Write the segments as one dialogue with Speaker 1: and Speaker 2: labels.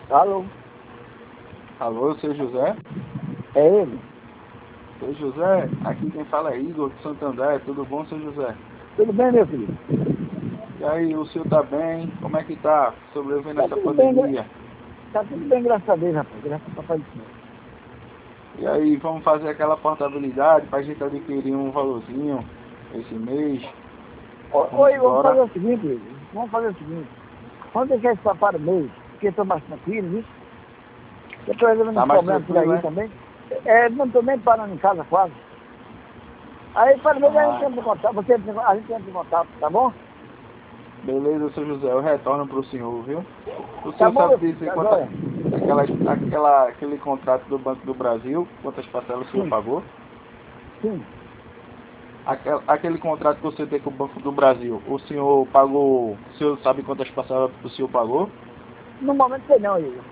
Speaker 1: Alô?
Speaker 2: Alô, seu José?
Speaker 1: É ele?
Speaker 2: Seu José, aqui quem fala é Igor de Santo André, tudo bom, seu José?
Speaker 1: Tudo bem, meu filho?
Speaker 2: E aí, o senhor tá bem? Como é que tá? Sobrevivendo
Speaker 1: Tá
Speaker 2: essa
Speaker 1: tudo bem,
Speaker 2: pandemia?
Speaker 1: tá tudo bem, graças a Deus, rapaz. Graças a Papai do Senhor.
Speaker 2: E aí, vamos fazer aquela portabilidade pra gente adquirir um valorzinho esse mês? Vamos
Speaker 1: Oi, vamos fazer
Speaker 2: embora?
Speaker 1: o seguinte, Igor. Vamos fazer o seguinte. Vamos deixar esse papai no mês, porque eu tô mais tranquilo, viu? Eu tô resolvendo
Speaker 2: Tá
Speaker 1: uns
Speaker 2: mais
Speaker 1: problemas por
Speaker 2: tranquilo,
Speaker 1: aí
Speaker 2: né?
Speaker 1: também. Não tô nem parando em casa quase. Aí, para o mês, a gente
Speaker 2: Ah,
Speaker 1: entra em contato, a gente entra em contato, tá bom?
Speaker 2: beleza, seu José, eu retorno pro senhor, viu? O
Speaker 1: Tá
Speaker 2: senhor
Speaker 1: bom, meu
Speaker 2: sabe
Speaker 1: filho,
Speaker 2: dizer
Speaker 1: tá joia?
Speaker 2: aquele contrato do Banco do Brasil, quantas parcelas o senhor
Speaker 1: Sim,
Speaker 2: pagou?
Speaker 1: sim.
Speaker 2: Aquele contrato que você tem com o Banco do Brasil, o senhor pagou, o senhor sabe quantas parcelas o senhor pagou?
Speaker 1: No momento sei não, Igor.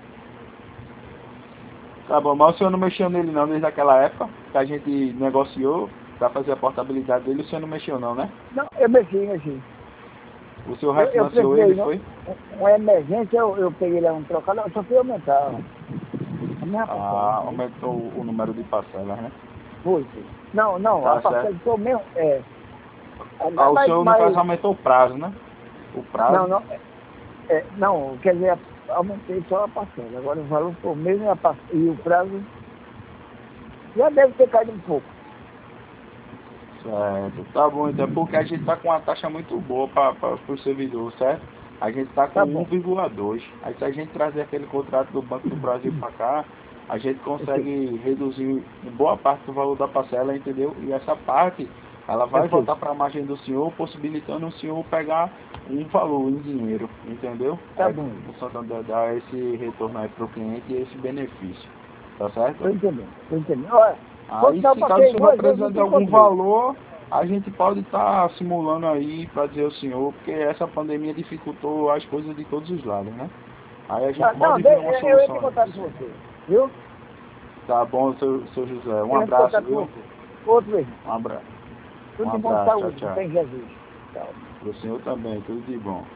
Speaker 2: Tá bom, mas o senhor não mexeu nele não, desde aquela época que a gente negociou para fazer a portabilidade dele, o senhor não mexeu não, né?
Speaker 1: Não, eu mexi.
Speaker 2: O senhor
Speaker 1: Eu
Speaker 2: refinanciou
Speaker 1: precisei,
Speaker 2: ele,
Speaker 1: não,
Speaker 2: foi?
Speaker 1: uma emergência, eu peguei lá um trocado, eu só fui aumentar a minha parcela,
Speaker 2: Ah,
Speaker 1: entendeu?
Speaker 2: aumentou o número de parcelas, né?
Speaker 1: Foi. Não, a
Speaker 2: Tá
Speaker 1: parcela
Speaker 2: certo.
Speaker 1: foi o mesmo,
Speaker 2: Ah, o senhor, no caso,
Speaker 1: mas
Speaker 2: aumentou o prazo, né? O
Speaker 1: não,
Speaker 2: prazo.
Speaker 1: não, não, quer dizer, aumentei só a parcela, agora o valor foi o mesmo e o prazo já deve ter caído um pouco.
Speaker 2: Certo, tá bom, então é porque a gente tá com uma taxa muito boa para o servidor, certo? A gente tá com
Speaker 1: Tá bom,
Speaker 2: 1,2. Aí se a gente trazer aquele contrato do Banco do Brasil para cá, a gente
Speaker 1: ok,
Speaker 2: consegue reduzir em boa parte do valor da parcela, entendeu? E essa parte, ela vai
Speaker 1: ok,
Speaker 2: voltar para a margem do senhor, possibilitando o senhor pegar um valor em dinheiro, entendeu?
Speaker 1: tá
Speaker 2: É,
Speaker 1: bom,
Speaker 2: o Santander dá esse retorno aí para o cliente e esse benefício, tá certo?
Speaker 1: tô entendendo. Olha, quando
Speaker 2: Aí,
Speaker 1: não
Speaker 2: se caso o
Speaker 1: passei
Speaker 2: senhor vai
Speaker 1: duas vezes não
Speaker 2: precisar de
Speaker 1: te
Speaker 2: algum
Speaker 1: encontrei.
Speaker 2: valor, a gente pode estar simulando aí para dizer ao senhor, porque essa pandemia dificultou as coisas de todos os lados, né? Aí a gente
Speaker 1: Tá, não,
Speaker 2: pode ver uma
Speaker 1: eu entro
Speaker 2: solução
Speaker 1: em
Speaker 2: aí para
Speaker 1: contato
Speaker 2: o
Speaker 1: com
Speaker 2: senhor.
Speaker 1: você, viu?
Speaker 2: Tá bom, seu José. Um
Speaker 1: Eu entro em
Speaker 2: abraço,
Speaker 1: contato com
Speaker 2: viu?
Speaker 1: você. Outro irmão.
Speaker 2: Um abraço.
Speaker 1: Tudo
Speaker 2: Um
Speaker 1: de bom
Speaker 2: abraço. Tchau,
Speaker 1: saúde, que
Speaker 2: tchau.
Speaker 1: tem Jesus. Tchau.
Speaker 2: Para o senhor também, tudo de bom.